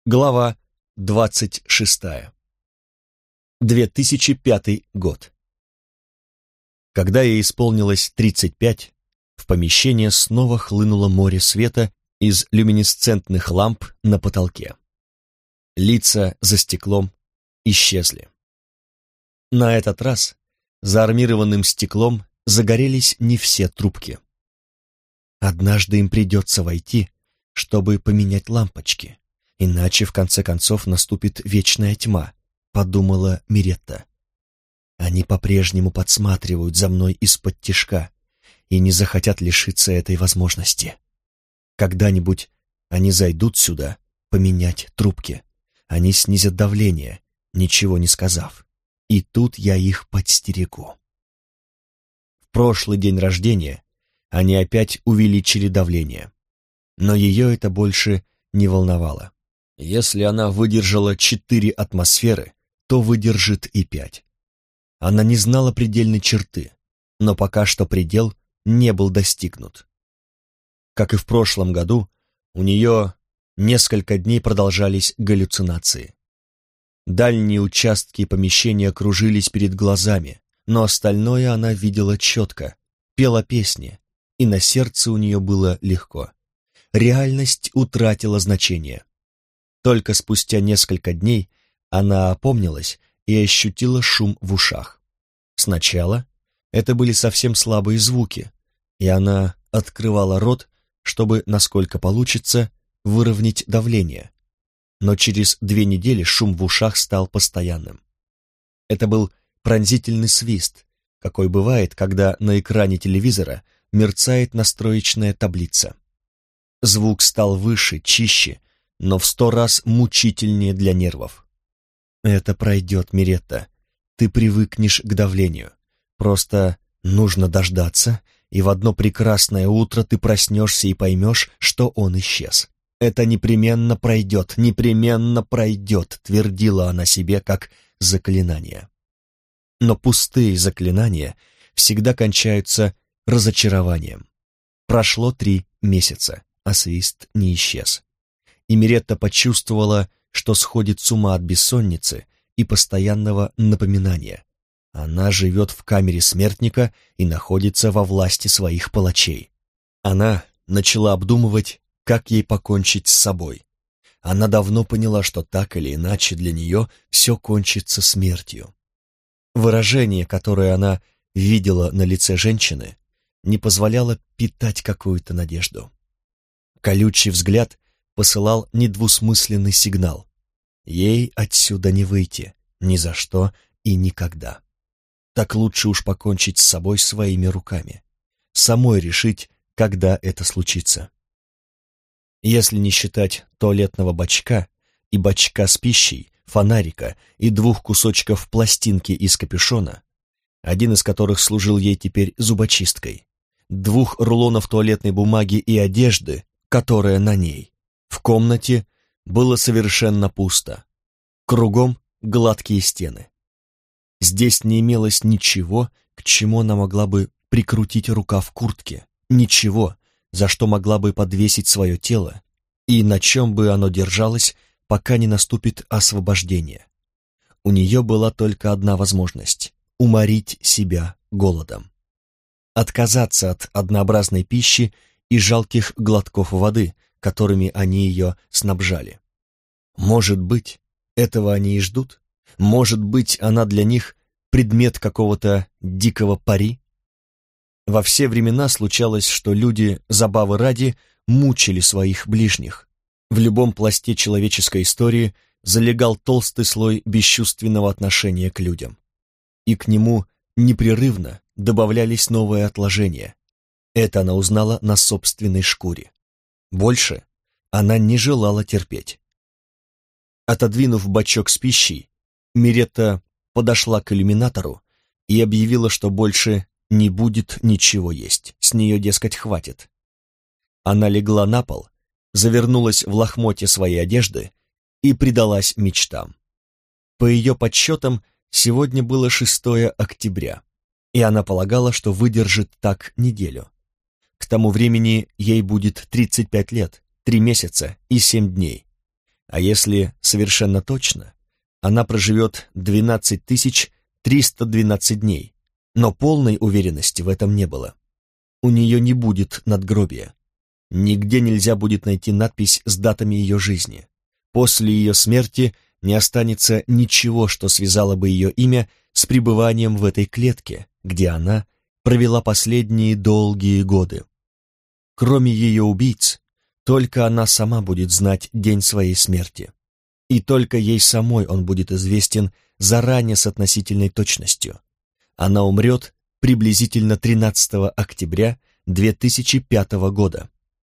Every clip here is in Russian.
Глава 26. 2005 год. Когда ей исполнилось 35, в помещение снова хлынуло море света из люминесцентных ламп на потолке. Лица за стеклом исчезли. На этот раз за армированным стеклом загорелись не все трубки. Однажды им придется войти, чтобы поменять лампочки, иначе в конце концов наступит вечная тьма, подумала Миретта. Они по-прежнему подсматривают за мной из-под тишка и не захотят лишиться этой возможности. Когда-нибудь они зайдут сюда поменять трубки. Они снизят давление, ничего не сказав. И тут я их подстерегу. В прошлый день рождения они опять увеличили давление. Но ее это больше не волновало. Если она выдержала 4 атмосферы, то выдержит и 5. Она не знала предельной черты, но пока что предел не был достигнут. Как и в прошлом году, у нее несколько дней продолжались галлюцинации. Дальние участки помещения кружились перед глазами, но остальное она видела четко, пела песни, и на сердце у нее было легко. Реальность утратила значение. Только спустя несколько дней она опомнилась и ощутила шум в ушах. Сначала это были совсем слабые звуки, и она открывала рот, чтобы, насколько получится, выровнять давление. Но через 2 недели шум в ушах стал постоянным. Это был пронзительный свист, какой бывает, когда на экране телевизора мерцает настроечная таблица. Звук стал выше, чище, но в 100 раз мучительнее для нервов. «Это пройдет, Миретта. Ты привыкнешь к давлению. Просто нужно дождаться, и в одно прекрасное утро ты проснешься и поймешь, что он исчез. Это непременно пройдет, твердила она себе как заклинание. Но пустые заклинания всегда кончаются разочарованием. Прошло 3 месяца, а свист не исчез. И Миретта почувствовала, что сходит с ума от бессонницы и постоянного напоминания. Она живет в камере смертника и находится во власти своих палачей. Она начала обдумывать, как ей покончить с собой. Она давно поняла, что так или иначе для нее все кончится смертью. Выражение, которое она видела на лице женщины, не позволяло питать какую-то надежду. Колючий взгляд посылал недвусмысленный сигнал. Ей отсюда не выйти, ни за что и никогда. Так лучше уж покончить с собой своими руками. Самой решить, когда это случится. Если не считать туалетного бачка и бачка с пищей, фонарика и 2 кусочков пластинки из капюшона, один из которых служил ей теперь зубочисткой, 2 рулонов туалетной бумаги и одежды, которая на ней, в комнате было совершенно пусто. Кругом гладкие стены. Здесь не имелось ничего, к чему она могла бы прикрутить рукав куртки, ничего, за что могла бы подвесить свое тело, и на чем бы оно держалось, пока не наступит освобождение. У нее была только одна возможность — уморить себя голодом. Отказаться от однообразной пищи и жалких глотков воды, которыми они ее снабжали. Может быть, этого они и ждут? Может быть, она для них предмет какого-то дикого пари? Во все времена случалось, что люди, забавы ради, мучили своих ближних. В любом пласте человеческой истории залегал толстый слой бесчувственного отношения к людям. И к нему непрерывно добавлялись новые отложения. Это она узнала на собственной шкуре. Больше она не желала терпеть. Отодвинув бачок с пищей, Миретта подошла к иллюминатору и объявила, что больше не будет ничего есть, с нее, дескать, хватит. Она легла на пол, завернулась в лохмотья своей одежды и предалась мечтам. По ее подсчетам, сегодня было 6 октября, и она полагала, что выдержит так неделю. К тому времени ей будет 35 лет, 3 месяца и 7 дней. А если совершенно точно, она проживет 12 312 дней, но полной уверенности в этом не было. У нее не будет надгробия. Нигде нельзя будет найти надпись с датами ее жизни. После ее смерти не останется ничего, что связало бы ее имя с пребыванием в этой клетке, где она провела последние долгие годы. Кроме ее убийц, только она сама будет знать день своей смерти. И только ей самой он будет известен заранее с относительной точностью. Она умрет приблизительно 13 октября 2005 года.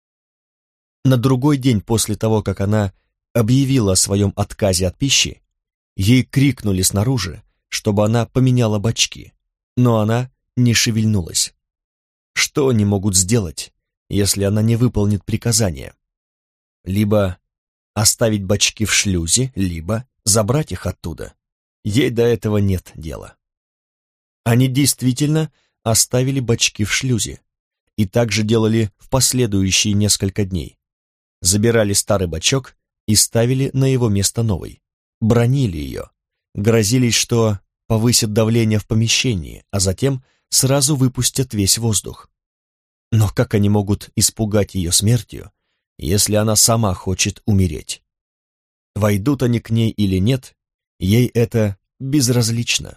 На другой день после того, как она объявила о своем отказе от пищи, ей крикнули снаружи, чтобы она поменяла бачки, но она не шевельнулась. Что они могут сделать, если она не выполнит приказания? Либо оставить бачки в шлюзе, либо забрать их оттуда. Ей до этого нет дела. Они действительно оставили бачки в шлюзе, и так же делали в последующие несколько дней. Забирали старый бачок и ставили на его место новый. Бранили ее, грозились, что повысят давление в помещении, а затем сразу выпустят весь воздух. Но как они могут испугать ее смертью, если она сама хочет умереть? Войдут они к ней или нет, ей это безразлично.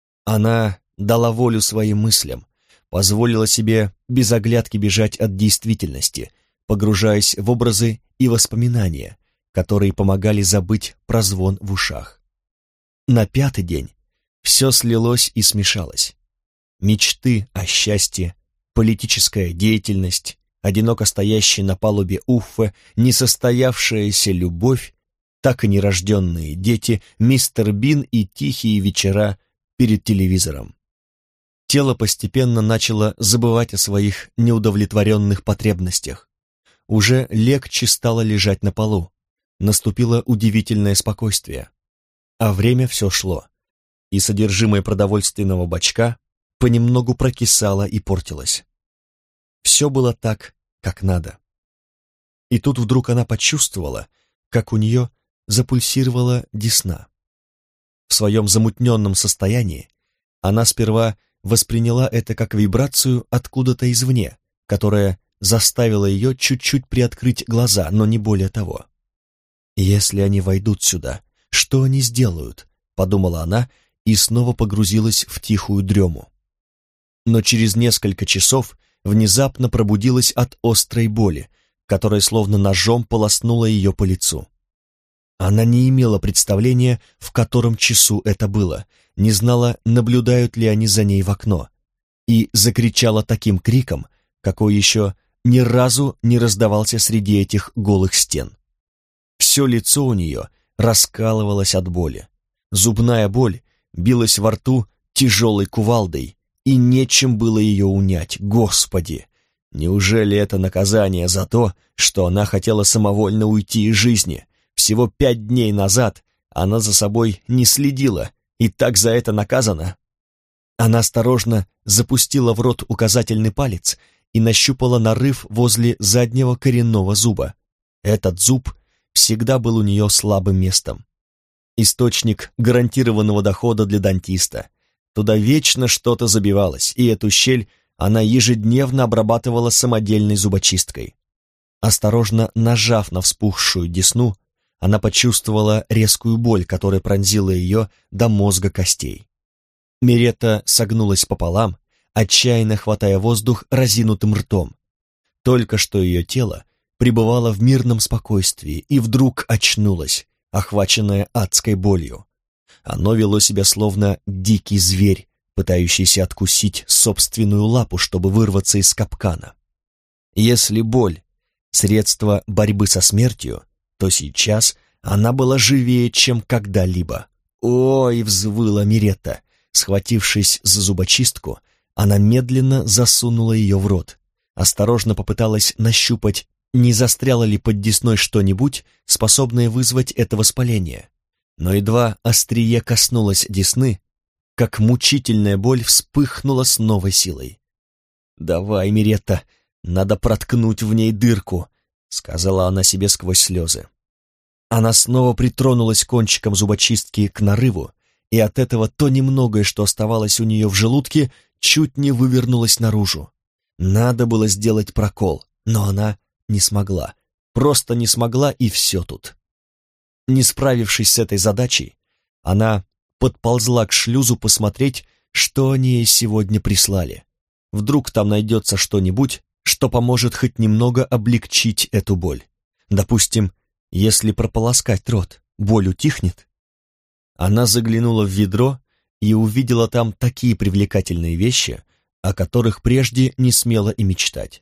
Она дала волю своим мыслям, позволила себе без оглядки бежать от действительности, погружаясь в образы и воспоминания, которые помогали забыть про звон в ушах. На 5-й день все слилось и смешалось. Мечты о счастье, политическая деятельность, одиноко стоящая на палубе Уффе, несостоявшаяся любовь, так и нерожденные дети, мистер Бин и тихие вечера перед телевизором. Тело постепенно начало забывать о своих неудовлетворенных потребностях. Уже легче стало лежать на полу. Наступило удивительное спокойствие. А время все шло, и содержимое продовольственного бачка понемногу прокисало и портилось. Все было так, как надо. И тут вдруг она почувствовала, как у нее запульсировала десна. В своем замутненном состоянии она сперва восприняла это как вибрацию откуда-то извне, которая заставила ее чуть-чуть приоткрыть глаза, но не более того. «Если они войдут сюда, что они сделают?» — подумала она и снова погрузилась в тихую дрему. Но через несколько часов внезапно пробудилась от острой боли, которая словно ножом полоснула ее по лицу. Она не имела представления, в котором часу это было, не знала, наблюдают ли они за ней в окно, и закричала таким криком, какой еще ни разу не раздавался среди этих голых стен. Все лицо у нее раскалывалось от боли. Зубная боль билась во рту тяжелой кувалдой, и нечем было ее унять. Господи! Неужели это наказание за то, что она хотела самовольно уйти из жизни? Всего 5 дней назад она за собой не следила, и так за это наказана. Она осторожно запустила в рот указательный палец и нащупала нарыв возле заднего коренного зуба. Этот зуб всегда был у нее слабым местом. Источник гарантированного дохода для дантиста. Туда вечно что-то забивалось, и эту щель она ежедневно обрабатывала самодельной зубочисткой. Осторожно нажав на вспухшую десну, она почувствовала резкую боль, которая пронзила ее до мозга костей. Миретта согнулась пополам, отчаянно хватая воздух разинутым ртом. Только что ее тело пребывало в мирном спокойствии и вдруг очнулось, охваченное адской болью. Оно вело себя словно дикий зверь, пытающийся откусить собственную лапу, чтобы вырваться из капкана. Если боль — средство борьбы со смертью, то сейчас она была живее, чем когда-либо. «Ой!» — взвыла Миретта. Схватившись за зубочистку, она медленно засунула ее в рот. Осторожно попыталась нащупать, не застряло ли под десной что-нибудь, способное вызвать это воспаление. Но едва острие коснулось десны, как мучительная боль вспыхнула с новой силой. «Давай, Миретта, надо проткнуть в ней дырку», — сказала она себе сквозь слезы. Она снова притронулась кончиком зубочистки к нарыву, и от этого то немногое, что оставалось у нее в желудке, чуть не вывернулось наружу. Надо было сделать прокол, но она не смогла. Просто не смогла, и все тут. Не справившись с этой задачей, она подползла к шлюзу посмотреть, что они ей сегодня прислали. Вдруг там найдется что-нибудь, что поможет хоть немного облегчить эту боль. Допустим, если прополоскать рот, боль утихнет. Она заглянула в ведро и увидела там такие привлекательные вещи, о которых прежде не смела и мечтать.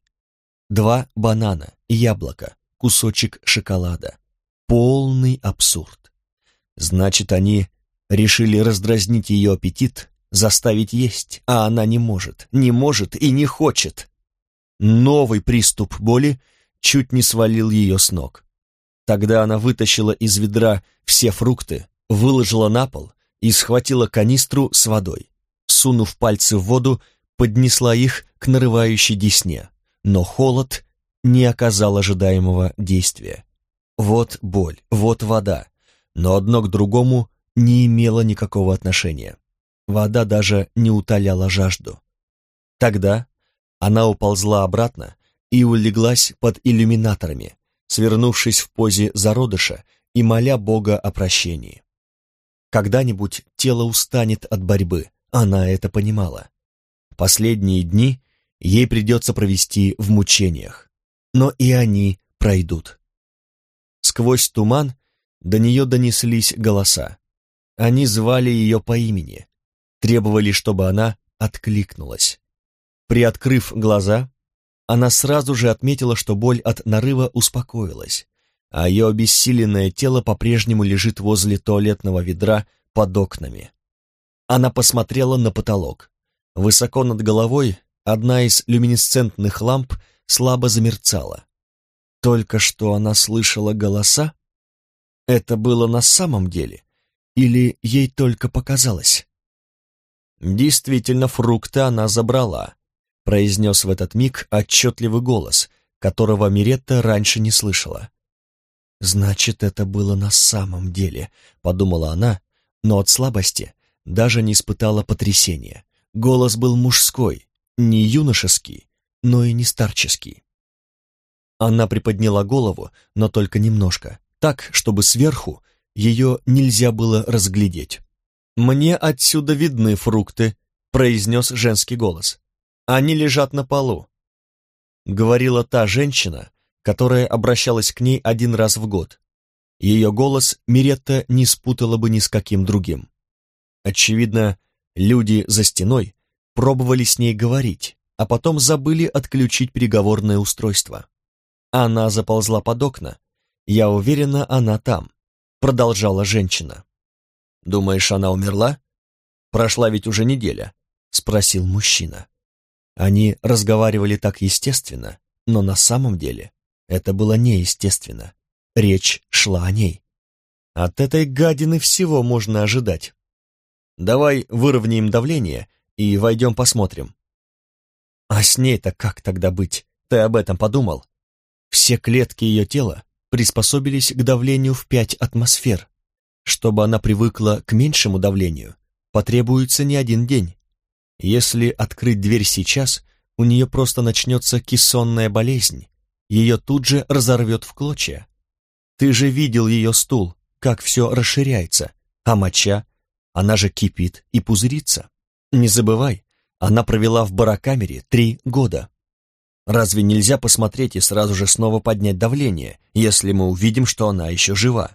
2 банана, яблоко, кусочек шоколада. Полный абсурд. Значит, они решили раздразнить ее аппетит, заставить есть, а она не может и не хочет. Новый приступ боли чуть не свалил ее с ног. Тогда она вытащила из ведра все фрукты, выложила на пол и схватила канистру с водой. Сунув пальцы в воду, поднесла их к нарывающей десне, но холод не оказал ожидаемого действия. Вот боль, вот вода, но одно к другому не имело никакого отношения. Вода даже не утоляла жажду. Тогда она уползла обратно и улеглась под иллюминаторами, свернувшись в позе зародыша и моля Бога о прощении. Когда-нибудь тело устанет от борьбы, она это понимала. Последние дни ей придется провести в мучениях, но и они пройдут. Сквозь туман до нее донеслись голоса. Они звали ее по имени, требовали, чтобы она откликнулась. Приоткрыв глаза, она сразу же отметила, что боль от нарыва успокоилась, а ее обессиленное тело по-прежнему лежит возле туалетного ведра под окнами. Она посмотрела на потолок. Высоко над головой одна из люминесцентных ламп слабо замерцала. Только что она слышала голоса? Это было на самом деле? Или ей только показалось? Действительно, фрукты она забрала, произнес в этот миг отчетливый голос, которого Миретта раньше не слышала. «Значит, это было на самом деле», — подумала она, но от слабости даже не испытала потрясения. Голос был мужской, не юношеский, но и не старческий. Она приподняла голову, но только немножко, так, чтобы сверху ее нельзя было разглядеть. «Мне отсюда видны фрукты», — произнес женский голос. «Они лежат на полу», — говорила та женщина, которая обращалась к ней 1 раз в год. Ее голос Миретта не спутала бы ни с каким другим. Очевидно, люди за стеной пробовали с ней говорить, а потом забыли отключить переговорное устройство. Она заползла под окна. «Я уверена, она там», — продолжала женщина. «Думаешь, она умерла? Прошла ведь уже неделя», — спросил мужчина. Они разговаривали так естественно, но на самом деле это было неестественно. Речь шла о ней. От этой гадины всего можно ожидать. «Давай выровняем давление и войдем посмотрим». «А с ней-то как тогда быть? Ты об этом подумал?» Все клетки ее тела приспособились к давлению в 5 атмосфер. Чтобы она привыкла к меньшему давлению, потребуется не 1 день. Если открыть дверь сейчас, у нее просто начнется кессонная болезнь. Ее тут же разорвет в клочья. Ты же видел ее стул, как все расширяется, а моча, она же кипит и пузырится. Не забывай, она провела в барокамере 3 года. Разве нельзя посмотреть и сразу же снова поднять давление, если мы увидим, что она еще жива?»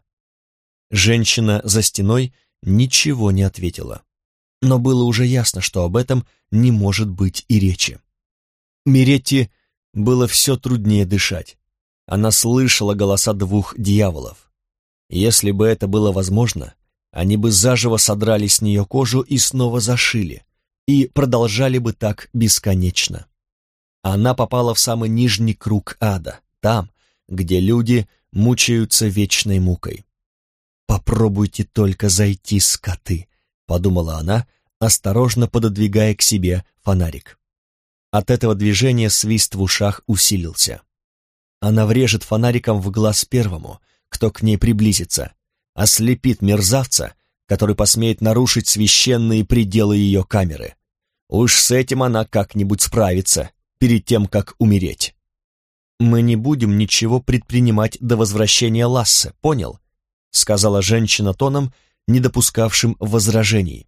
Женщина за стеной ничего не ответила. Но было уже ясно, что об этом не может быть и речи. Миретте было все труднее дышать. Она слышала голоса 2 дьяволов. Если бы это было возможно, они бы заживо содрали с нее кожу и снова зашили, и продолжали бы так бесконечно. Она попала в самый нижний круг ада, там, где люди мучаются вечной мукой. «Попробуйте только зайти, скоты», — подумала она, осторожно пододвигая к себе фонарик. От этого движения свист в ушах усилился. Она врежет фонариком в глаз первому, кто к ней приблизится, ослепит мерзавца, который посмеет нарушить священные пределы ее камеры. Уж с этим она как-нибудь справится, перед тем, как умереть. «Мы не будем ничего предпринимать до возвращения Лассе, понял?» сказала женщина тоном, не допускавшим возражений.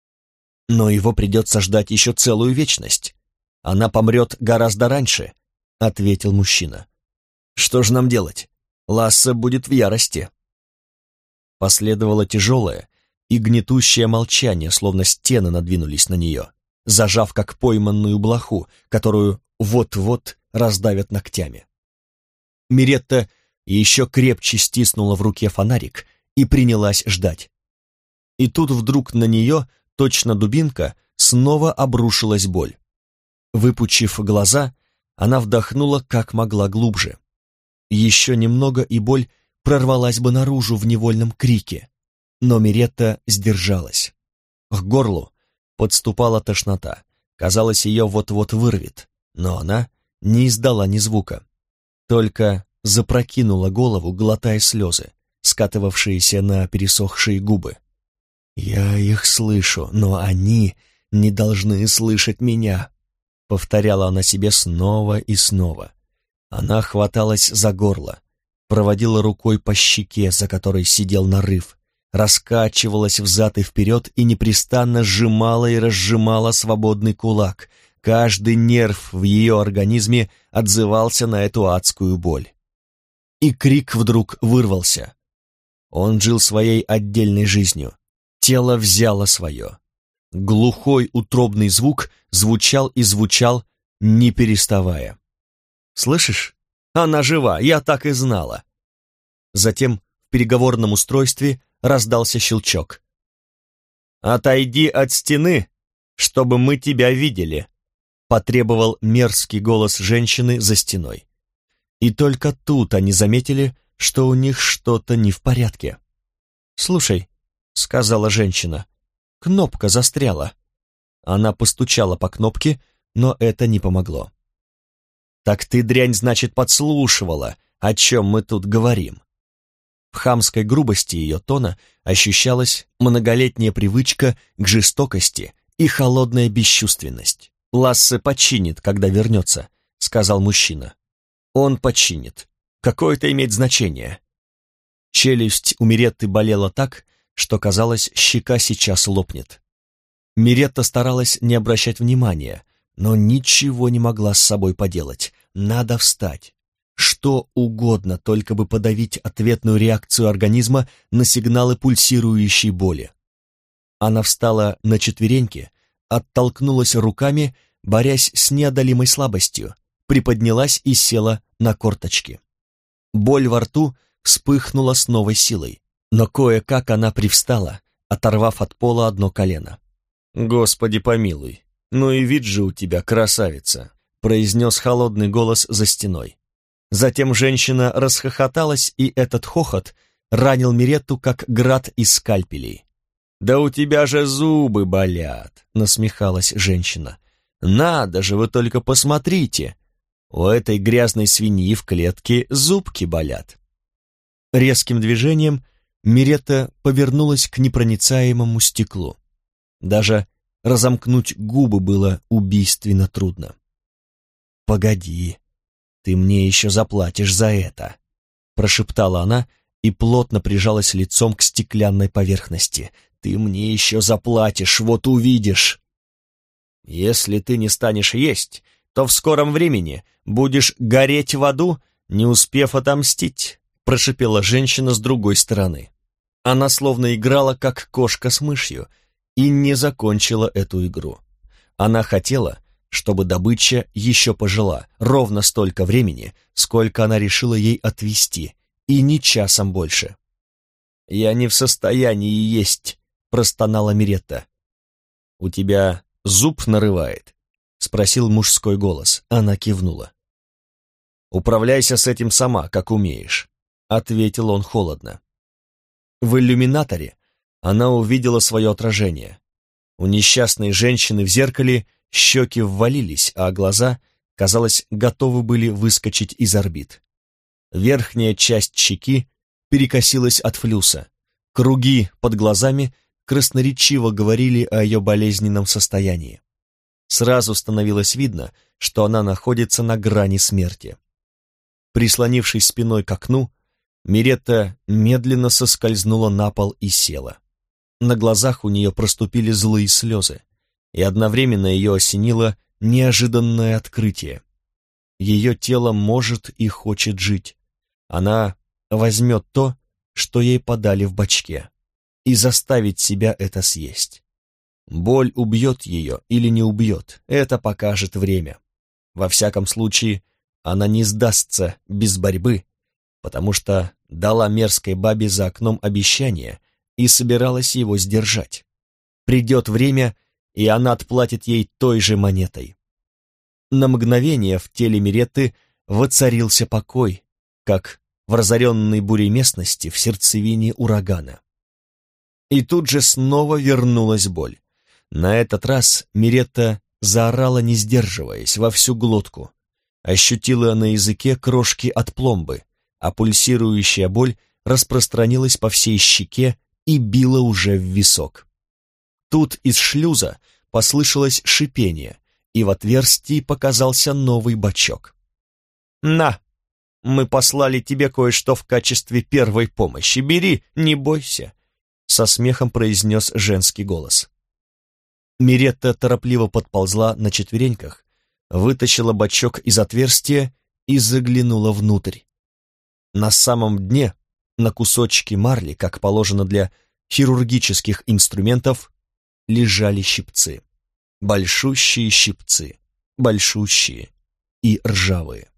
«Но его придется ждать еще целую вечность. Она помрет гораздо раньше», — ответил мужчина. «Что же нам делать? Лассе будет в ярости». Последовало тяжелое и гнетущее молчание, словно стены надвинулись на нее, зажав как пойманную блоху, которую вот-вот раздавят ногтями. Миретта еще крепче стиснула в руке фонарик и принялась ждать. И тут вдруг на нее, точно дубинка, снова обрушилась боль. Выпучив глаза, она вдохнула как могла глубже. Еще немного, и боль прорвалась бы наружу в невольном крике, но Миретта сдержалась. К горлу подступала тошнота, казалось, ее вот-вот вырвет, но она не издала ни звука, только запрокинула голову, глотая слезы, скатывавшиеся на пересохшие губы. «Я их слышу, но они не должны слышать меня», — повторяла она себе снова и снова. Она хваталась за горло, проводила рукой по щеке, за которой сидел нарыв, раскачивалась взад и вперед и непрестанно сжимала и разжимала свободный кулак. Каждый нерв в ее организме отзывался на эту адскую боль. И крик вдруг вырвался. Он жил своей отдельной жизнью. Тело взяло свое. Глухой утробный звук звучал и звучал, не переставая. «Слышишь? Она жива, я так и знала!» Затем в переговорном устройстве раздался щелчок. «Отойди от стены, чтобы мы тебя видели», потребовал мерзкий голос женщины за стеной. И только тут они заметили, что у них что-то не в порядке. «Слушай», — сказала женщина, — «кнопка застряла». Она постучала по кнопке, но это не помогло. «Так ты, дрянь, значит, подслушивала, о чем мы тут говорим». В хамской грубости ее тона ощущалась многолетняя привычка к жестокости и холодная бесчувственность. «Лассе починит, когда вернется», — сказал мужчина. «Он починит. Какое это имеет значение?» Челюсть у Миретты болела так, что, казалось, щека сейчас лопнет. Миретта старалась не обращать внимания, но ничего не могла с собой поделать. Надо встать. Что угодно, только бы подавить ответную реакцию организма на сигналы пульсирующей боли. Она встала на четвереньки, оттолкнулась руками, борясь с неодолимой слабостью, приподнялась и села на корточки. Боль во рту вспыхнула с новой силой, но кое-как она привстала, оторвав от пола одно колено. «Господи помилуй, ну и вид же у тебя, красавица!» произнес холодный голос за стеной. Затем женщина расхохоталась, и этот хохот ранил Миретту, как град из скальпелей. «Да у тебя же зубы болят!» — насмехалась женщина. «Надо же, вы только посмотрите! У этой грязной свиньи в клетке зубки болят!» Резким движением Миретта повернулась к непроницаемому стеклу. Даже разомкнуть губы было убийственно трудно. «Погоди, ты мне еще заплатишь за это!» прошептала она и плотно прижалась лицом к стеклянной поверхности. «Ты мне еще заплатишь, вот увидишь!» «Если ты не станешь есть, то в скором времени будешь гореть в аду, не успев отомстить», прошипела женщина с другой стороны. Она словно играла, как кошка с мышью, и не закончила эту игру. Она хотела, чтобы добыча еще пожила ровно столько времени, сколько она решила ей отвести, и ни часом больше. «Я не в состоянии есть», — простонала Миретта. «У тебя зуб нарывает?» — спросил мужской голос. Она кивнула. «Управляйся с этим сама, как умеешь», — ответил он холодно. В иллюминаторе она увидела свое отражение. У несчастной женщины в зеркале щеки ввалились, а глаза, казалось, готовы были выскочить из орбит. Верхняя часть щеки перекосилась от флюса. Круги под глазами красноречиво говорили о ее болезненном состоянии. Сразу становилось видно, что она находится на грани смерти. Прислонившись спиной к окну, Миретта медленно соскользнула на пол и села. На глазах у нее проступили злые слезы, и одновременно ее осенило неожиданное открытие. Ее тело может и хочет жить. Она возьмет то, что ей подали в бочке, и заставит себя это съесть. Боль убьет ее или не убьет, это покажет время. Во всяком случае, она не сдастся без борьбы, потому что дала мерзкой бабе за окном обещание и собиралась его сдержать. Придет время, и она отплатит ей той же монетой. На мгновение в теле Миретты воцарился покой, как в разоренной бурей местности в сердцевине урагана. И тут же снова вернулась боль. На этот раз Миретта заорала, не сдерживаясь, во всю глотку. Ощутила на языке крошки от пломбы, а пульсирующая боль распространилась по всей щеке и била уже в висок. Тут из шлюза послышалось шипение, и в отверстии показался новый бачок. «На, мы послали тебе кое-что в качестве первой помощи. Бери, не бойся», — со смехом произнес женский голос. Миретта торопливо подползла на четвереньках, вытащила бачок из отверстия и заглянула внутрь. На самом дне, на кусочке марли, как положено для хирургических инструментов, лежали щипцы. Большущие щипцы, большущие и ржавые.